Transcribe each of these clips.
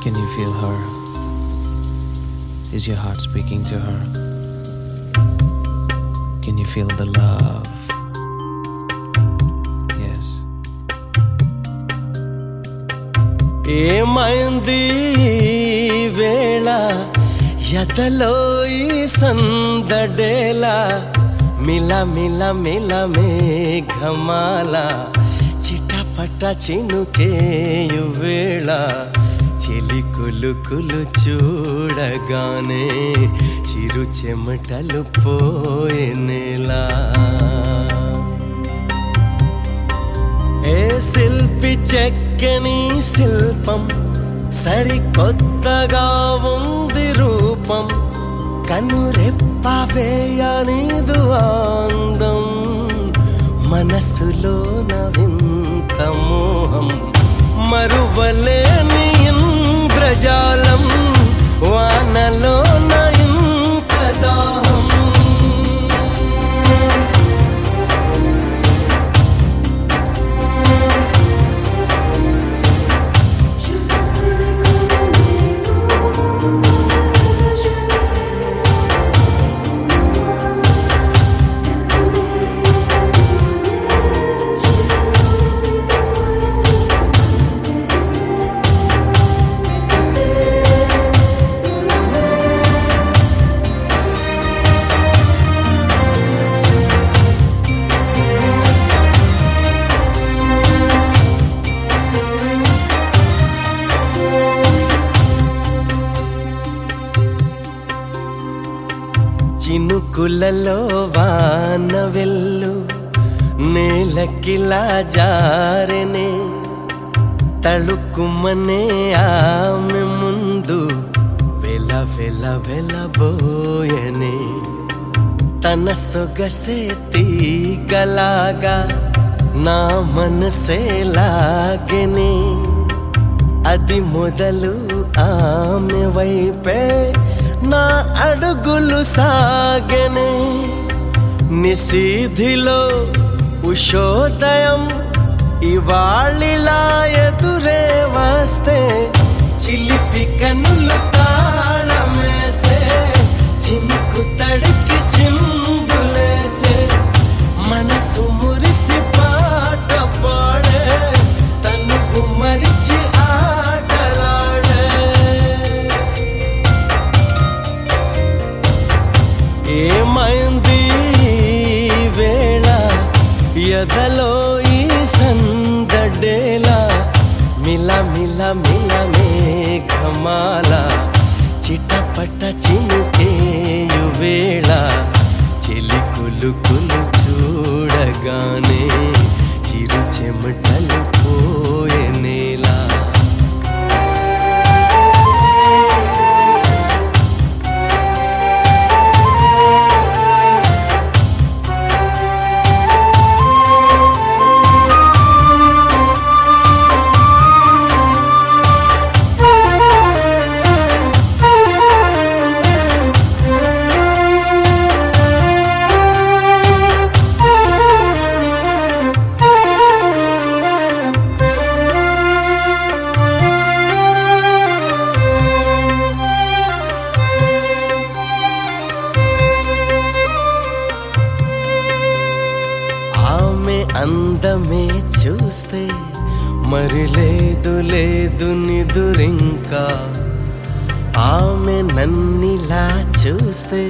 Can you feel her? Is your heart speaking to her? Can you feel the love? Yes. ఏమైంది వేళ ఎదలో ఈ సందడేలా మిల మిల మిల మేఘమాల చిటపట చినుకేయు వేళ చెలి కులుకులు చూడగానే చిరు చెమటలు పోయేనేలా ఏ శిల్పి చెక్కని శిల్పం సరికొత్తగా ఉంది రూపం కనురెప్ప వేయనిదు అందం మనసులోన వింత మోహం మరువలేని ఇంద్రజాలం వానలోన ఇంత దాహం చినుకులలో వాన వెల్లు నేలకిలా జారెనే తళుకుమనే ఆమె ముందు వెల వెల వెలబోయనే తన సొగసే తీగలాగా నా మనసే లాగెనే అది మొదలు ఆమె వైపే నా అడుగులు సాగెనే నిశీధిలో ఉషోదయం ఇవాళిలా ఎదురే వస్తే చిలిపి కన్నులు తాళమేసే చినుకు తడికి చిందులేసే మనసు మురిసి పాట పాడే తనుకు మరిచి ఆటలాడే ఏమైంది వేళ ఎదలో ఈ సందడేలా మిల మిల మిల మేఘమాల చిటపట చినుకేయు వేళ చెలి కులుకులు చూడగానే చిరు చెమటలు పోయేనేలా అందమే చూస్తే మరి లేదు లేదు నిదురింకా ఆమె నన్నిలా చూస్తే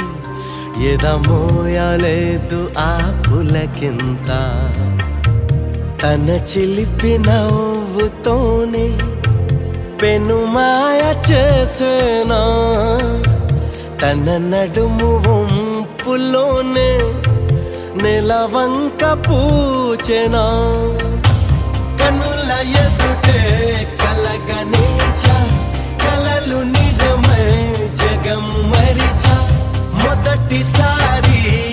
ఎదమోయలేదు ఆ పులకింత తన చిలిపి నవ్వుతోనే పెనుమాయ చేసేనా తన నడుము వంపులోనే నెలవంక పూచెనా కనుల ఎదుటే కలగనిచా కలలు నిజమై జగం మరిచా మొదటిసారి